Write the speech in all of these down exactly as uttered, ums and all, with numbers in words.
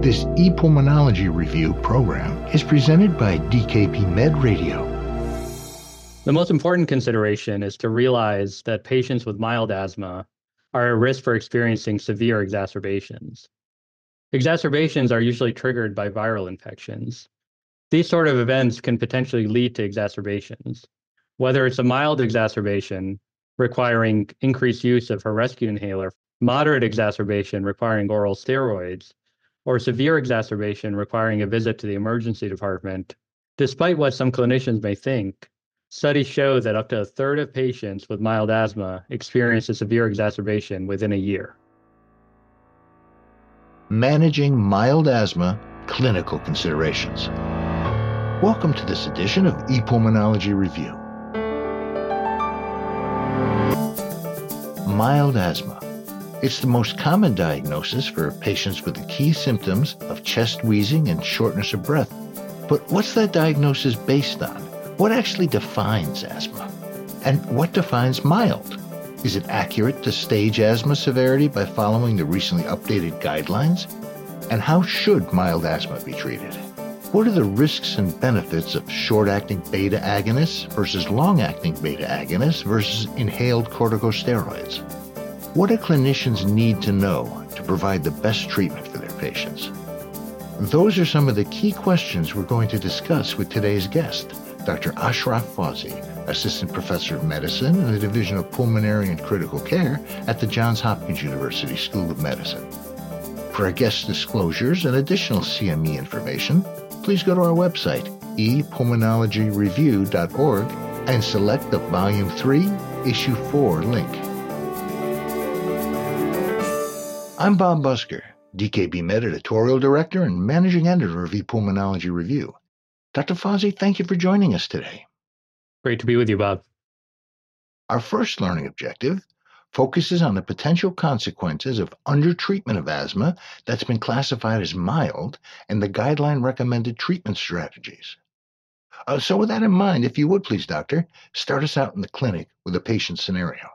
This ePulmonology Review program is presented by D K B Med Radio. The most important consideration is to realize that patients with mild asthma are at risk for experiencing severe exacerbations. Exacerbations are usually triggered by viral infections. These sort of events can potentially lead to exacerbations. Whether it's a mild exacerbation requiring increased use of her rescue inhaler, moderate exacerbation requiring oral steroids, or severe exacerbation requiring a visit to the emergency department, despite what some clinicians may think, studies show that up to a third of patients with mild asthma experience a severe exacerbation within a year. Managing mild asthma clinical considerations. Welcome to this edition of ePulmonology Review. Mild asthma. It's the most common diagnosis for patients with the key symptoms of chest wheezing and shortness of breath. But what's that diagnosis based on? What actually defines asthma? And what defines mild? Is it accurate to stage asthma severity by following the recently updated guidelines? And how should mild asthma be treated? What are the risks and benefits of short-acting beta agonists versus long-acting beta agonists versus inhaled corticosteroids? What do clinicians need to know to provide the best treatment for their patients? Those are some of the key questions we're going to discuss with today's guest, Doctor Ashraf Fauzi, Assistant Professor of Medicine in the Division of Pulmonary and Critical Care at the Johns Hopkins University School of Medicine. For our guest disclosures and additional C M E information, please go to our website, e pulmonology review dot org, and select the Volume three, Issue four link. I'm Bob Busker, D K B Med Editorial Director and Managing Editor of ePulmonology Review. Doctor Fauzi, thank you for joining us today. Great to be with you, Bob. Our first learning objective focuses on the potential consequences of undertreatment of asthma that's been classified as mild and the guideline-recommended treatment strategies. Uh, so with that in mind, if you would please, Doctor, start us out in the clinic with a patient scenario.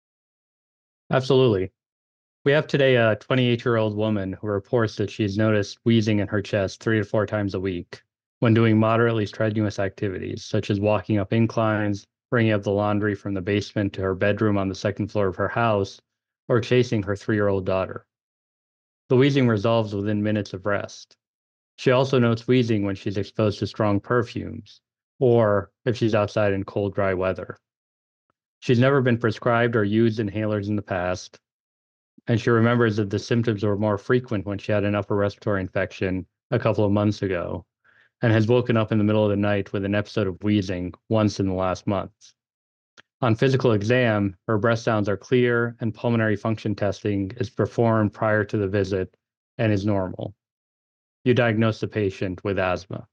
Absolutely. We have today a twenty-eight-year-old woman who reports that she's noticed wheezing in her chest three to four times a week when doing moderately strenuous activities, such as walking up inclines, bringing up the laundry from the basement to her bedroom on the second floor of her house, or chasing her three-year-old daughter. The wheezing resolves within minutes of rest. She also notes wheezing when she's exposed to strong perfumes, or if she's outside in cold, dry weather. She's never been prescribed or used inhalers in the past, and she remembers that the symptoms were more frequent when she had an upper respiratory infection a couple of months ago, and has woken up in the middle of the night with an episode of wheezing once in the last month. On physical exam, her breath sounds are clear and pulmonary function testing is performed prior to the visit and is normal. You diagnose the patient with asthma.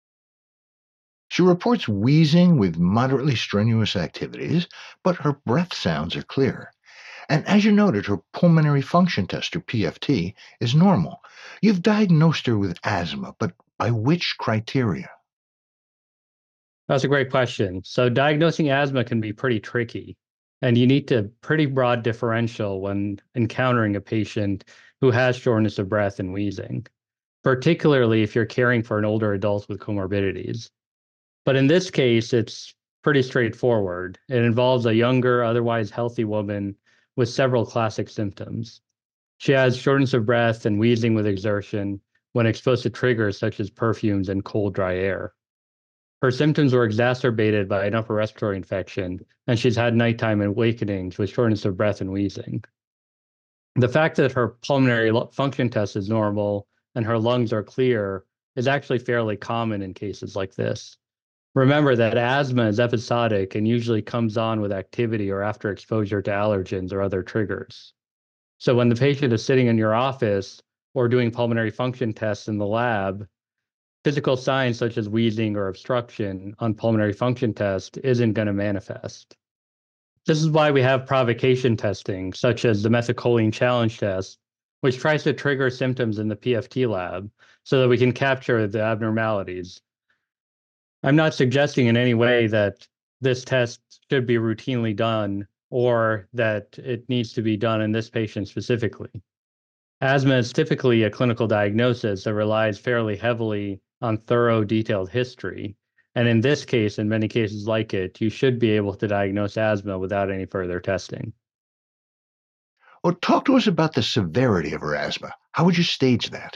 She reports wheezing with moderately strenuous activities, but her breath sounds are clear. And as you noted, her pulmonary function test, or P F T, is normal. You've diagnosed her with asthma, but by which criteria? That's a great question. So diagnosing asthma can be pretty tricky, and you need to pretty broad differential when encountering a patient who has shortness of breath and wheezing, particularly if you're caring for an older adult with comorbidities. But in this case, it's pretty straightforward. It involves a younger, otherwise healthy woman with several classic symptoms. She has shortness of breath and wheezing with exertion when exposed to triggers such as perfumes and cold, dry air. Her symptoms were exacerbated by an upper respiratory infection, and she's had nighttime awakenings with shortness of breath and wheezing. The fact that her pulmonary function test is normal and her lungs are clear is actually fairly common in cases like this. Remember that asthma is episodic and usually comes on with activity or after exposure to allergens or other triggers. So when the patient is sitting in your office or doing pulmonary function tests in the lab, physical signs such as wheezing or obstruction on pulmonary function test isn't going to manifest. This is why we have provocation testing, such as the methacholine challenge test, which tries to trigger symptoms in the P F T lab so that we can capture the abnormalities. I'm not suggesting in any way that this test should be routinely done or that it needs to be done in this patient specifically. Asthma is typically a clinical diagnosis that relies fairly heavily on thorough, detailed history. And in this case, in many cases like it, you should be able to diagnose asthma without any further testing. Well, talk to us about the severity of her asthma. How would you stage that?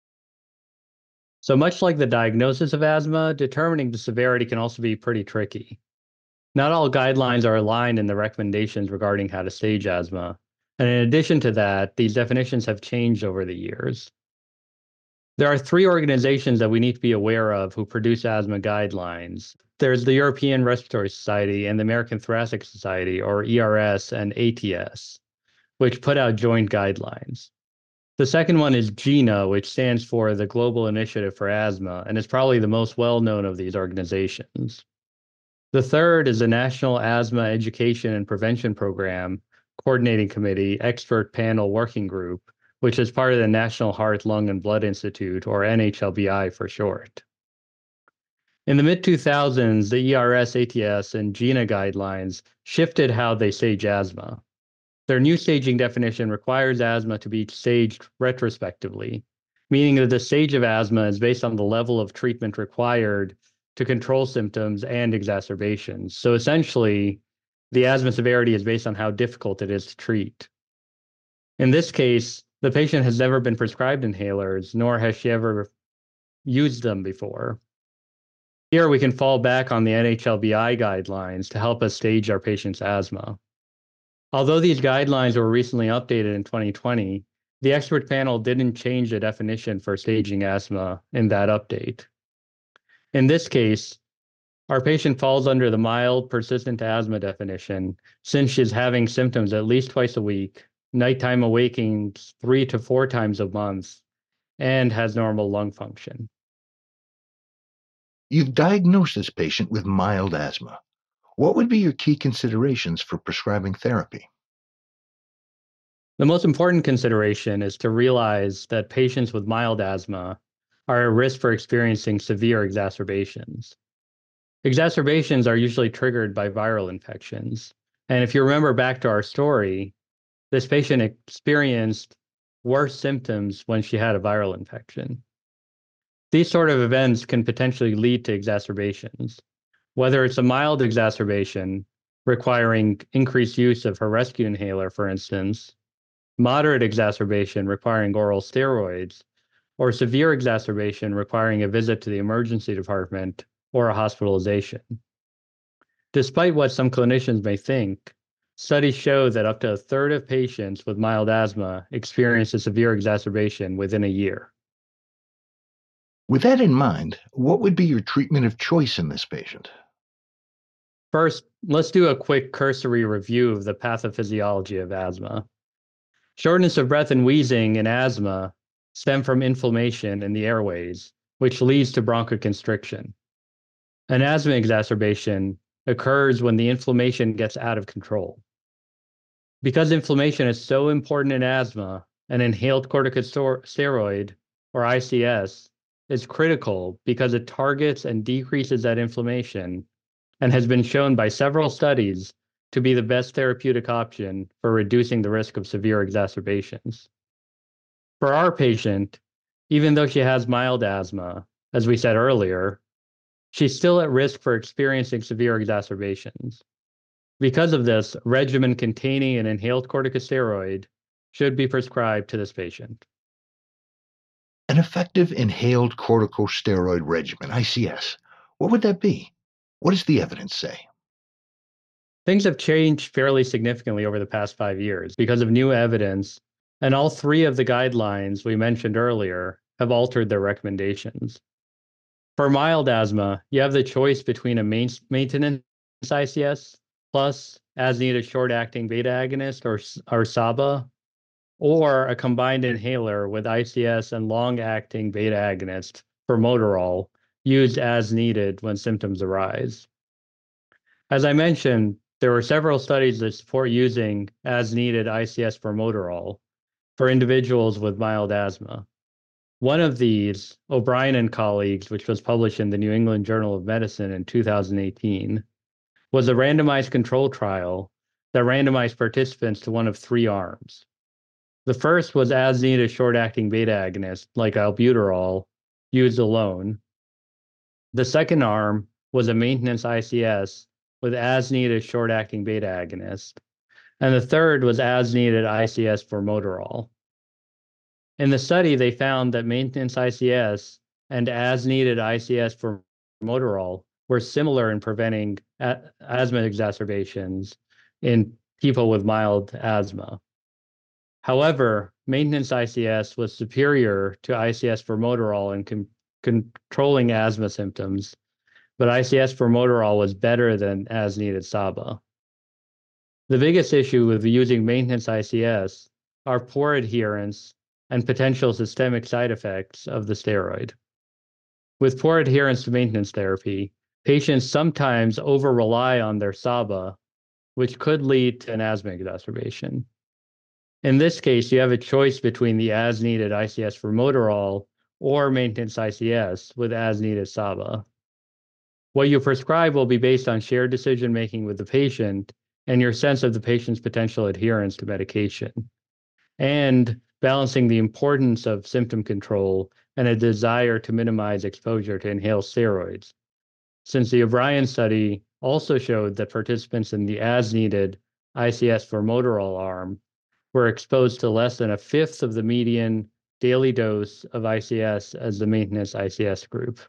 So much like the diagnosis of asthma, determining the severity can also be pretty tricky. Not all guidelines are aligned in the recommendations regarding how to stage asthma. And in addition to that, these definitions have changed over the years. There are three organizations that we need to be aware of who produce asthma guidelines. There's the European Respiratory Society and the American Thoracic Society, or E R S and A T S, which put out joint guidelines. The second one is GINA, which stands for the Global Initiative for Asthma, and is probably the most well-known of these organizations. The third is the National Asthma Education and Prevention Program Coordinating Committee Expert Panel Working Group, which is part of the National Heart, Lung, and Blood Institute, or N H L B I for short. In the mid two thousands, the E R S, A T S, and GINA guidelines shifted how they stage asthma. Their new staging definition requires asthma to be staged retrospectively, meaning that the stage of asthma is based on the level of treatment required to control symptoms and exacerbations. So essentially, the asthma severity is based on how difficult it is to treat. In this case, the patient has never been prescribed inhalers, nor has she ever used them before. Here, we can fall back on the N H L B I guidelines to help us stage our patient's asthma. Although these guidelines were recently updated in twenty twenty, the expert panel didn't change the definition for staging asthma in that update. In this case, our patient falls under the mild persistent asthma definition since she's having symptoms at least twice a week, nighttime awakenings three to four times a month, and has normal lung function. You've diagnosed this patient with mild asthma. What would be your key considerations for prescribing therapy? The most important consideration is to realize that patients with mild asthma are at risk for experiencing severe exacerbations. Exacerbations are usually triggered by viral infections. And if you remember back to our story, this patient experienced worse symptoms when she had a viral infection. These sort of events can potentially lead to exacerbations, whether it's a mild exacerbation requiring increased use of her rescue inhaler, for instance, moderate exacerbation requiring oral steroids, or severe exacerbation requiring a visit to the emergency department or a hospitalization. Despite what some clinicians may think, studies show that up to a third of patients with mild asthma experience a severe exacerbation within a year. With that in mind, what would be your treatment of choice in this patient? First, let's do a quick cursory review of the pathophysiology of asthma. Shortness of breath and wheezing in asthma stem from inflammation in the airways, which leads to bronchoconstriction. An asthma exacerbation occurs when the inflammation gets out of control. Because inflammation is so important in asthma, an inhaled corticosteroid, or I C S, is critical because it targets and decreases that inflammation and has been shown by several studies to be the best therapeutic option for reducing the risk of severe exacerbations. For our patient, even though she has mild asthma, as we said earlier, she's still at risk for experiencing severe exacerbations. Because of this, a regimen containing an inhaled corticosteroid should be prescribed to this patient. An effective inhaled corticosteroid regimen, I C S. What would that be? What does the evidence say? Things have changed fairly significantly over the past five years because of new evidence, and all three of the guidelines we mentioned earlier have altered their recommendations. For mild asthma, you have the choice between a main, maintenance I C S plus as-needed short-acting beta agonist, or, or S A B A, or a combined inhaler with I C S and long-acting beta agonist, formoterol, used as needed when symptoms arise. As I mentioned, there were several studies that support using as-needed I C S formoterol for individuals with mild asthma. One of these, O'Brien and colleagues, which was published in the New England Journal of Medicine in two thousand eighteen, was a randomized control trial that randomized participants to one of three arms. The first was as-needed short-acting beta agonist, like albuterol, used alone. The second arm was a maintenance I C S with as-needed short-acting beta agonist. And the third was as-needed I C S formoterol. In the study, they found that maintenance I C S and as-needed I C S formoterol were similar in preventing asthma exacerbations in people with mild asthma. However, maintenance I C S was superior to I C S formoterol in con controlling asthma symptoms, but I C S formoterol was better than as-needed S A B A. The biggest issue with using maintenance I C S are poor adherence and potential systemic side effects of the steroid. With poor adherence to maintenance therapy, patients sometimes over-rely on their S A B A, which could lead to an asthma exacerbation. In this case, you have a choice between the as-needed I C S formoterol or maintenance I C S with as-needed S A B A. What you prescribe will be based on shared decision-making with the patient and your sense of the patient's potential adherence to medication, and balancing the importance of symptom control and a desire to minimize exposure to inhaled steroids. Since the O'Brien study also showed that participants in the as-needed I C S formoterol arm were exposed to less than a fifth of the median daily dose of I C S as the maintenance I C S group.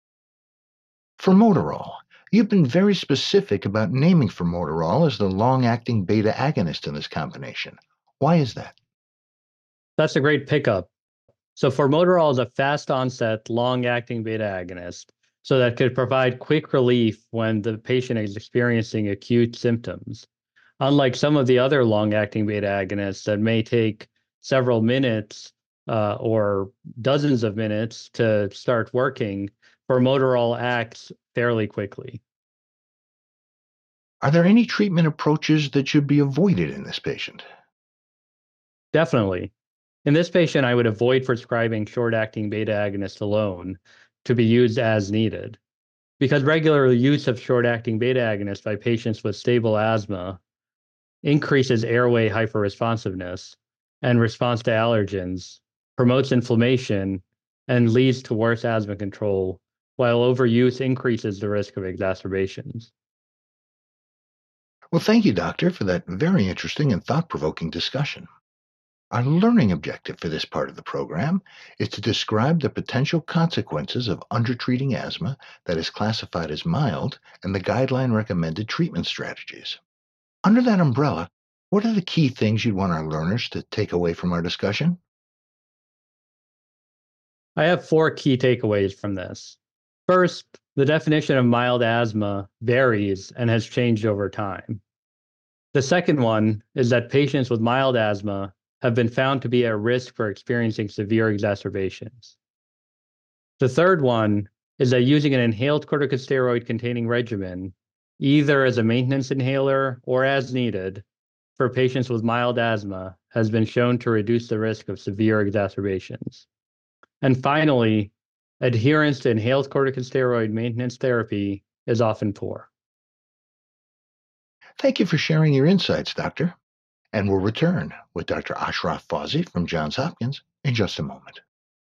Formoterol. You've been very specific about naming formoterol as the long-acting beta agonist in this combination. Why is that? That's a great pickup. So formoterol is a fast-onset, long-acting beta agonist, so that could provide quick relief when the patient is experiencing acute symptoms. Unlike some of the other long-acting beta agonists that may take several minutes uh, or dozens of minutes to start working, formoterol acts fairly quickly. Are there any treatment approaches that should be avoided in this patient? Definitely. In this patient, I would avoid prescribing short-acting beta agonist alone to be used as needed, because regular use of short-acting beta agonists by patients with stable asthma increases airway hyperresponsiveness and response to allergens, promotes inflammation, and leads to worse asthma control, while overuse increases the risk of exacerbations. Well, thank you, Doctor, for that very interesting and thought-provoking discussion. Our learning objective for this part of the program is to describe the potential consequences of undertreating asthma that is classified as mild and the guideline-recommended treatment strategies. Under that umbrella, what are the key things you'd want our learners to take away from our discussion? I have four key takeaways from this. First, the definition of mild asthma varies and has changed over time. The second one is that patients with mild asthma have been found to be at risk for experiencing severe exacerbations. The third one is that using an inhaled corticosteroid-containing regimen, either as a maintenance inhaler or as needed, for patients with mild asthma has been shown to reduce the risk of severe exacerbations. And finally, adherence to inhaled corticosteroid maintenance therapy is often poor. Thank you for sharing your insights, Doctor. And we'll return with Doctor Ashraf Fauzi from Johns Hopkins in just a moment.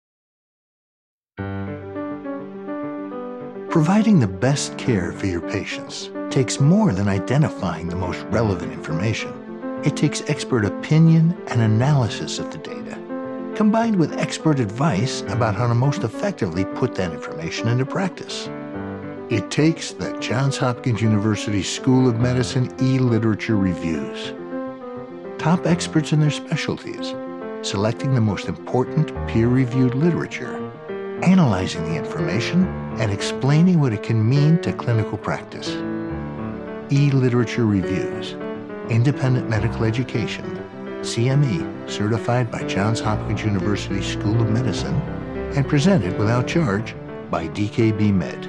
Providing the best care for your patients takes more than identifying the most relevant information. It takes expert opinion and analysis of the data, combined with expert advice about how to most effectively put that information into practice. It takes the Johns Hopkins University School of Medicine e-literature reviews. Top experts in their specialties, selecting the most important peer-reviewed literature, analyzing the information, and explaining what it can mean to clinical practice. E-literature reviews, independent medical education, C M E, certified by Johns Hopkins University School of Medicine, and presented without charge by D K B Med.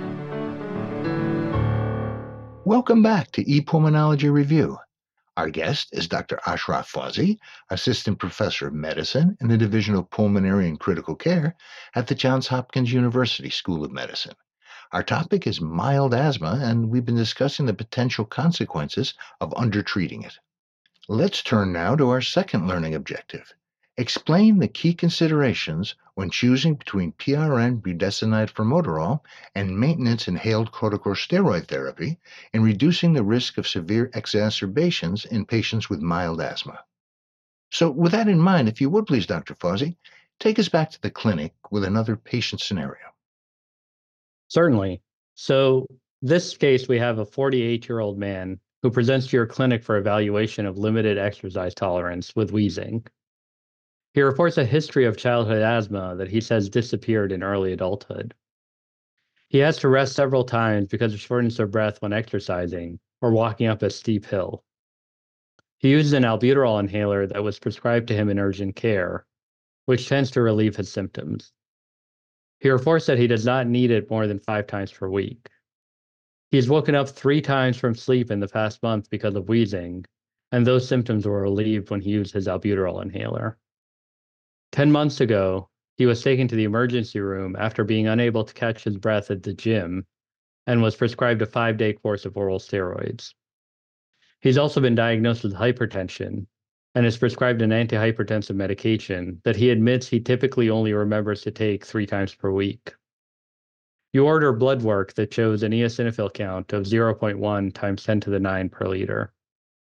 Welcome back to ePulmonology Review. Our guest is Doctor Ashraf Fauzi, Assistant Professor of Medicine in the Division of Pulmonary and Critical Care at the Johns Hopkins University School of Medicine. Our topic is mild asthma, and we've been discussing the potential consequences of undertreating it. Let's turn now to our second learning objective, Explain the key considerations when choosing between P R N budesonide formoterol and maintenance inhaled corticosteroid therapy in reducing the risk of severe exacerbations in patients with mild asthma. So, with that in mind, if you would please, Doctor Fawzi, take us back to the clinic with another patient scenario. Certainly. So, this case, we have a forty-eight-year-old man who presents to your clinic for evaluation of limited exercise tolerance with wheezing. He reports a history of childhood asthma that he says disappeared in early adulthood. He has to rest several times because of shortness of breath when exercising or walking up a steep hill. He uses an albuterol inhaler that was prescribed to him in urgent care, which tends to relieve his symptoms. He reports that he does not need it more than five times per week. He has woken up three times from sleep in the past month because of wheezing, and those symptoms were relieved when he used his albuterol inhaler. Ten months ago, he was taken to the emergency room after being unable to catch his breath at the gym and was prescribed a five-day course of oral steroids. He's also been diagnosed with hypertension and is prescribed an antihypertensive medication that he admits he typically only remembers to take three times per week. You order blood work that shows an eosinophil count of zero point one times ten to the nine per liter.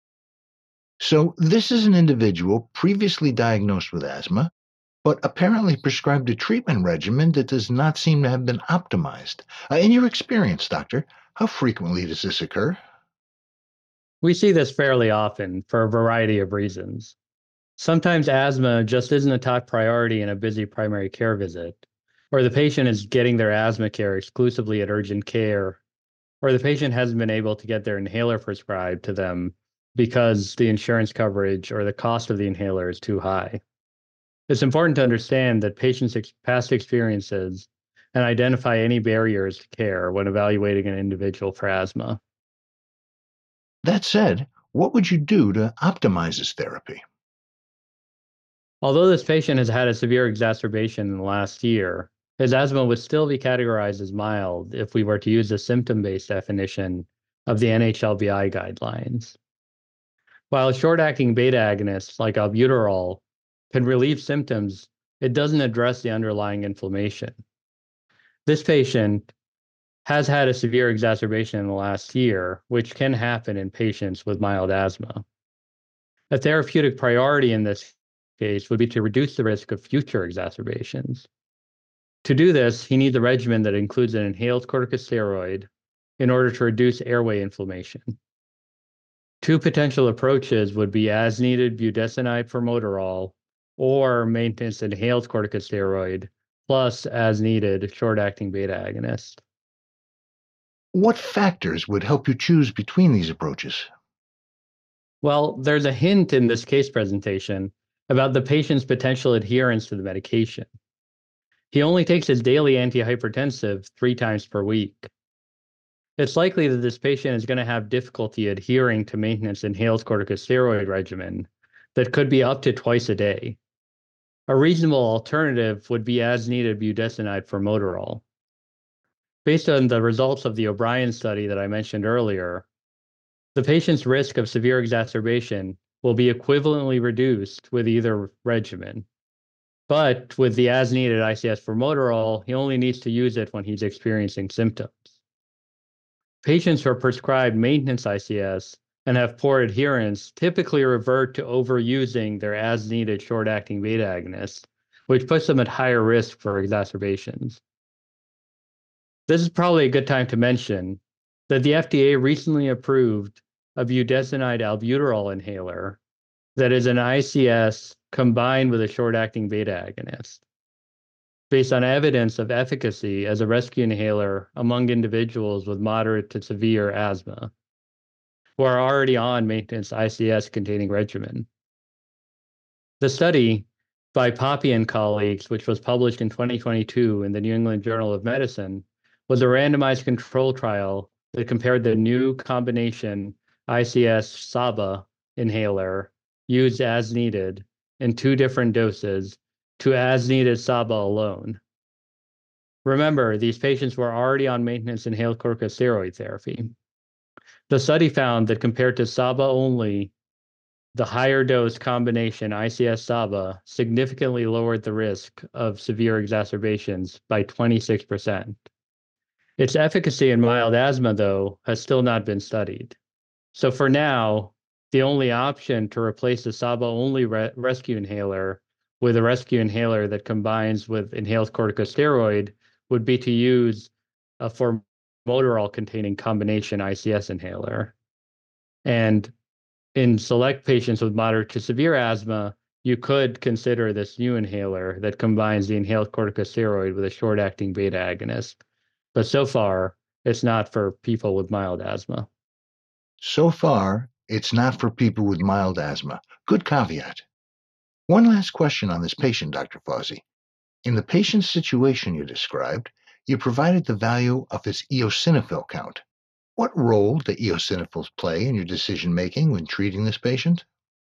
So, this is an individual previously diagnosed with asthma, but apparently prescribed a treatment regimen that does not seem to have been optimized. Uh, in your experience, doctor, how frequently does this occur? We see this fairly often for a variety of reasons. Sometimes asthma just isn't a top priority in a busy primary care visit, or the patient is getting their asthma care exclusively at urgent care, or the patient hasn't been able to get their inhaler prescribed to them because the insurance coverage or the cost of the inhaler is too high. It's important to understand that patients' ex- past experiences and identify any barriers to care when evaluating an individual for asthma. That said, what would you do to optimize this therapy? Although this patient has had a severe exacerbation in the last year, his asthma would still be categorized as mild if we were to use the symptom-based definition of the N H L B I guidelines. While short-acting beta agonists like albuterol can relieve symptoms, it doesn't address the underlying inflammation. This patient has had a severe exacerbation in the last year, which can happen in patients with mild asthma. A therapeutic priority in this case would be to reduce the risk of future exacerbations. To do this, he needs a regimen that includes an inhaled corticosteroid in order to reduce airway inflammation. Two potential approaches would be as-needed budesonide formoterol or maintenance inhaled corticosteroid plus as-needed short-acting beta agonist. What factors would help you choose between these approaches? Well, there's a hint in this case presentation about the patient's potential adherence to the medication. He only takes his daily antihypertensive three times per week. It's likely that this patient is going to have difficulty adhering to maintenance inhaled corticosteroid regimen that could be up to twice a day. A reasonable alternative would be as-needed budesonide formoterol. Based on the results of the O'Brien study that I mentioned earlier, the patient's risk of severe exacerbation will be equivalently reduced with either regimen. But with the as-needed I C S formoterol, he only needs to use it when he's experiencing symptoms. Patients who are prescribed maintenance I C S and have poor adherence typically revert to overusing their as-needed short-acting beta agonist, which puts them at higher risk for exacerbations. This is probably a good time to mention that the F D A recently approved a budesonide albuterol inhaler that is an I C S combined with a short-acting beta agonist, based on evidence of efficacy as a rescue inhaler among individuals with moderate to severe asthma who are already on maintenance I C S-containing regimen. The study by Poppy and colleagues, which was published in twenty twenty-two in the New England Journal of Medicine, was a randomized control trial that compared the new combination I C S S A B A inhaler used as needed in two different doses to as needed S A B A alone. Remember, these patients were already on maintenance inhaled corticosteroid therapy. The study found that compared to S A B A only, the higher dose combination I C S-S A B A significantly lowered the risk of severe exacerbations by twenty-six percent. Its efficacy in mild asthma, though, has still not been studied. So for now, the only option to replace the S A B A-only re rescue inhaler with a rescue inhaler that combines with inhaled corticosteroid would be to use a formoterol-containing combination I C S inhaler. And in select patients with moderate to severe asthma, you could consider this new inhaler that combines the inhaled corticosteroid with a short-acting beta agonist. But so far, it's not for people with mild asthma. So far, it's not for people with mild asthma. Good caveat. One last question on this patient, Doctor Fauzi. In the patient's situation you described, you provided the value of his eosinophil count. What role do eosinophils play in your decision-making when treating this patient?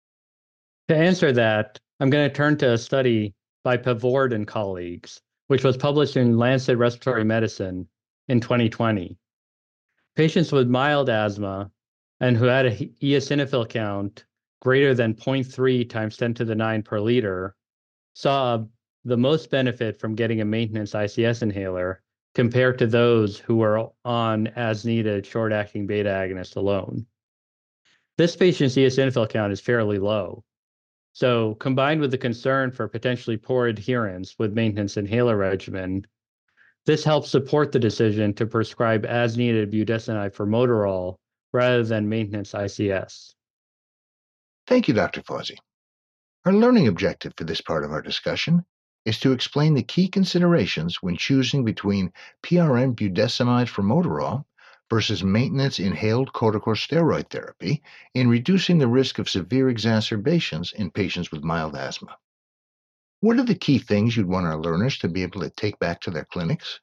To answer that, I'm going to turn to a study by Pavord and colleagues, which was published in Lancet Respiratory Medicine in twenty twenty. Patients with mild asthma and who had an eosinophil count greater than zero point three times ten to the nine per liter saw the most benefit from getting a maintenance I C S inhaler compared to those who were on as-needed short-acting beta agonist alone. This patient's eosinophil count is fairly low. So combined with the concern for potentially poor adherence with maintenance inhaler regimen, this helps support the decision to prescribe as-needed budesonide formoterol rather than maintenance I C S. Thank you, Doctor Fauzi. Our learning objective for this part of our discussion is to explain the key considerations when choosing between P R N budesonide formoterol versus maintenance inhaled corticosteroid therapy in reducing the risk of severe exacerbations in patients with mild asthma. What are the key things you'd want our learners to be able to take back to their clinics?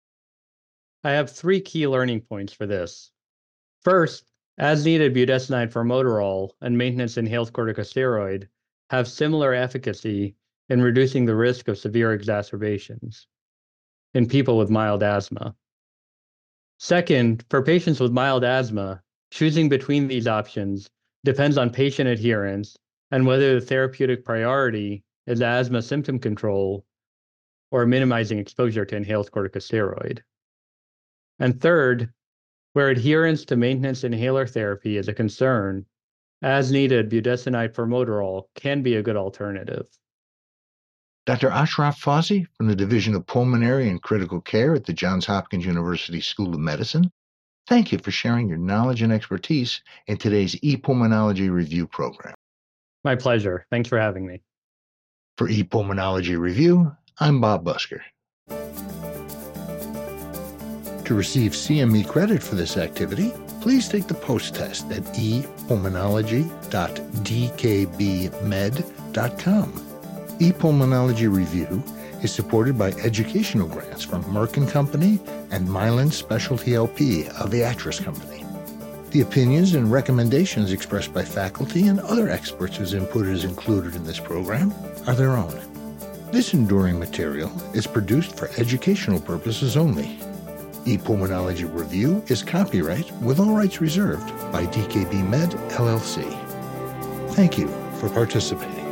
I have three key learning points for this. First, as-needed budesonide formoterol and maintenance inhaled corticosteroid have similar efficacy in reducing the risk of severe exacerbations in people with mild asthma. Second, for patients with mild asthma, choosing between these options depends on patient adherence and whether the therapeutic priority is asthma symptom control or minimizing exposure to inhaled corticosteroid. And third, where adherence to maintenance inhaler therapy is a concern, as-needed budesonide formoterol can be a good alternative. Doctor Ashraf Fauzi from the Division of Pulmonary and Critical Care at the Johns Hopkins University School of Medicine, thank you for sharing your knowledge and expertise in today's ePulmonology Review program. My pleasure. Thanks for having me. For ePulmonology Review, I'm Bob Busker. To receive C M E credit for this activity, please take the post-test at e pulmonology dot d k b med dot com. ePulmonology Review is supported by educational grants from Merck and Company and Mylan Specialty L P, a Viatris company. The opinions and recommendations expressed by faculty and other experts whose input is included in this program are their own. This enduring material is produced for educational purposes only. ePulmonology Review is copyright with all rights reserved by D K B Med, L L C. Thank you for participating.